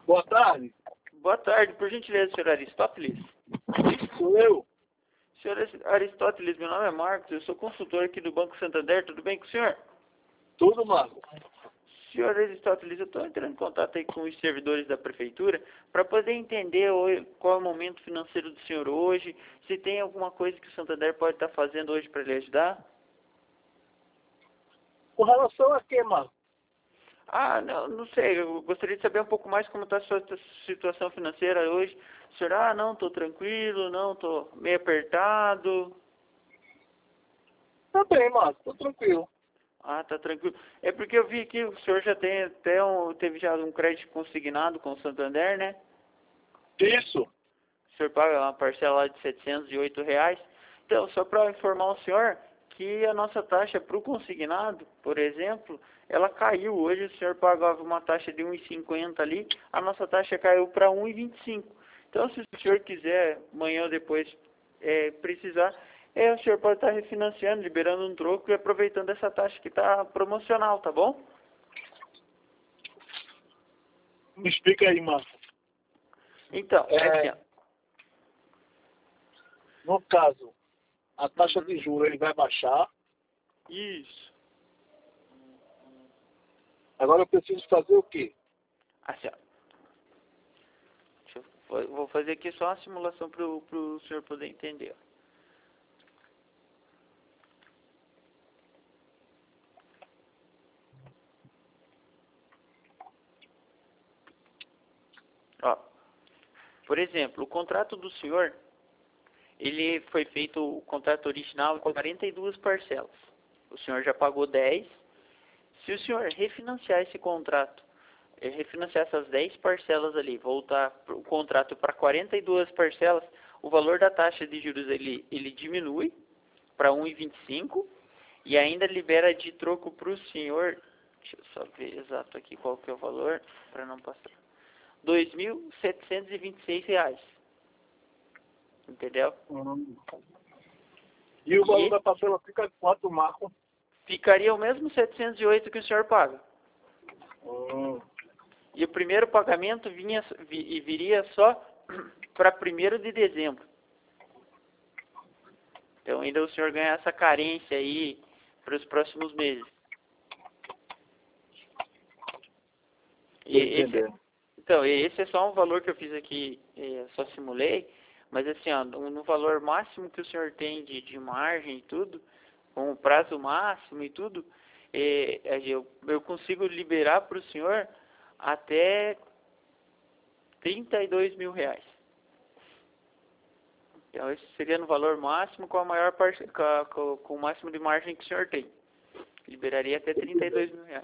Boa tarde. Boa tarde, por gentileza, senhor Aristóteles. Sou eu. Senhor Aristóteles, meu nome é Marcos, eu sou consultor aqui do Banco Santander, tudo bem com o senhor? Tudo, Marco. Senhor Aristóteles, eu estou entrando em contato aí com os servidores da prefeitura para poder entender qual é o momento financeiro do senhor hoje, se tem alguma coisa que o Santander pode estar fazendo hoje para lhe ajudar. Com relação a quê, Marco? Ah, não sei, eu gostaria de saber um pouco mais como está a sua situação financeira hoje. O senhor, não, estou tranquilo, não, estou meio apertado. Tá bem, Marco. Tô tranquilo. Ah, tá tranquilo. É porque eu vi que o senhor já tem até teve já um crédito consignado com o Santander, né? Isso. O senhor paga uma parcela lá de R$ 708. Então, só para informar o senhor que a nossa taxa para o consignado, por exemplo, ela caiu. Hoje o senhor pagava uma taxa de 1,50 ali, a nossa taxa caiu para 1,25. Então, se o senhor quiser, amanhã ou depois precisar, o senhor pode estar refinanciando, liberando um troco e aproveitando essa taxa que está promocional, tá bom? Me explica aí, Marco. Então, assim, ó. No caso, a taxa de juros ele vai baixar. Isso. Agora eu preciso fazer o quê? Assim, ó. Vou fazer aqui só uma simulação para o senhor poder entender. Ó, por exemplo, o contrato do senhor, ele foi feito, o contrato original com 42 parcelas. O senhor já pagou 10. Se o senhor refinanciar esse contrato, refinanciar essas 10 parcelas ali, voltar o contrato para 42 parcelas, o valor da taxa de juros ele diminui para 1,25 e ainda libera de troco para o senhor, deixa eu só ver exato aqui qual que é o valor, para não passar, R$ 2.726. Entendeu? E o valor da parcela fica quanto, Marco? Ficaria o mesmo 708 que o senhor paga. E o primeiro pagamento viria só para 1º de dezembro. Então ainda o senhor ganha essa carência aí para os próximos meses. Então, esse é só um valor que eu fiz aqui, só simulei, mas assim, ó, no valor máximo que o senhor tem de margem e tudo, com o prazo máximo e tudo, eu consigo liberar para o senhor até R$ 32.000. Então, esse seria no valor máximo com a maior parte, com o máximo de margem que o senhor tem. Liberaria até R$ 32.000.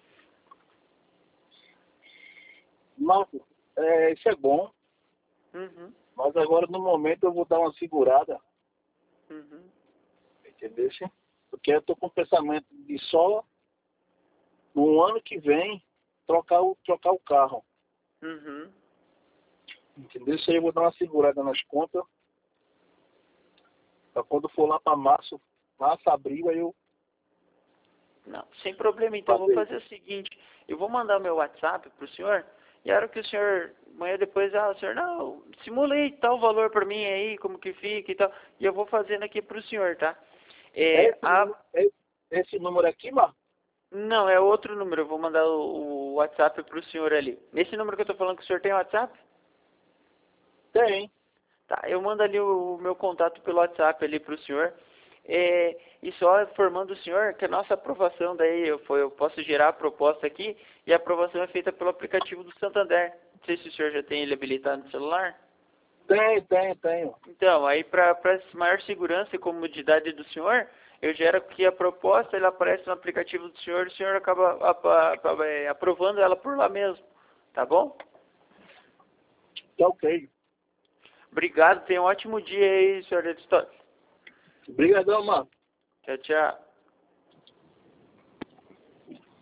Marco, isso é bom, Uhum. mas agora no momento eu vou dar uma segurada. Uhum. Entendeu? Porque eu tô com o pensamento de só no ano que vem trocar o carro. Uhum. Entendeu? Isso aí eu vou dar uma segurada nas contas. Pra quando for lá para março, abril, aí eu... Não, sem problema. Então, eu vou fazer o seguinte. Eu vou mandar meu WhatsApp pro senhor. E a hora que o senhor, amanhã depois, o senhor, não, simulei tal valor para mim aí, como que fica e tal. E eu vou fazendo aqui pro senhor, tá? Esse número aqui, Marco? Não, é outro número. Eu vou mandar o WhatsApp pro senhor ali. Nesse número que eu tô falando que o senhor tem WhatsApp? Tem. Tá, eu mando ali o meu contato pelo WhatsApp ali pro senhor. E só informando o senhor que a nossa aprovação daí, eu posso gerar a proposta aqui e a aprovação é feita pelo aplicativo do Santander. Não sei se o senhor já tem ele habilitado no celular. Tenho. Então, aí para maior segurança e comodidade do senhor, eu gero aqui a proposta, ela aparece no aplicativo do senhor e o senhor acaba aprovando ela por lá mesmo. Tá bom? Tá ok. Obrigado, tenha um ótimo dia aí, senhor Aristóteles. Obrigadão, Marco. Tchau, tchau.